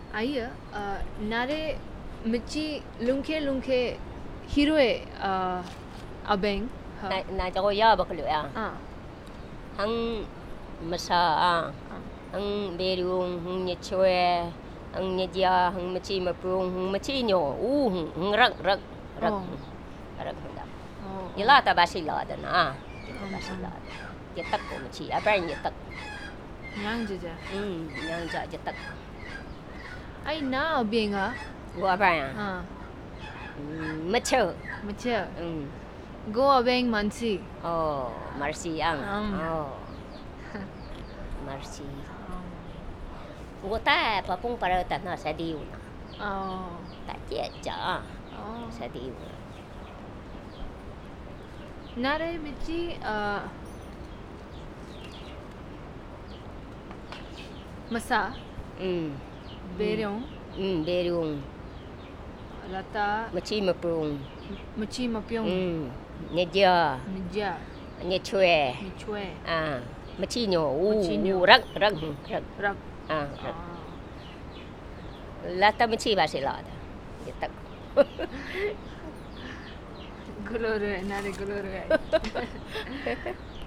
Ayah, nare michi lungke hiroe abeng. Na cho ya ba kelu ya. Hang masa hang berung hang nyechwe hang nyedia hang mechi mapung hang mechi nyo hang rak da. Ila ta ba sila da na. Ba sila. Jetak ko mechi apa jetak. Yang jaja. Yang jetak. Ai na abeng Gua apa ya? Meche. Go abeng mansi. Oh, Marsi ang. Oh. Marsi. Gua ta papung para ta na sa diu na. Oh. Ta chia cha. Oh. Sa diu. Nare michi masa. Berung. Berung. Lata. Mechi mapung. Nyedia. Nyechwe. Mechi nyo. Rak. Lata mechi ba sila da. Jetak. Gulore, nare gulore.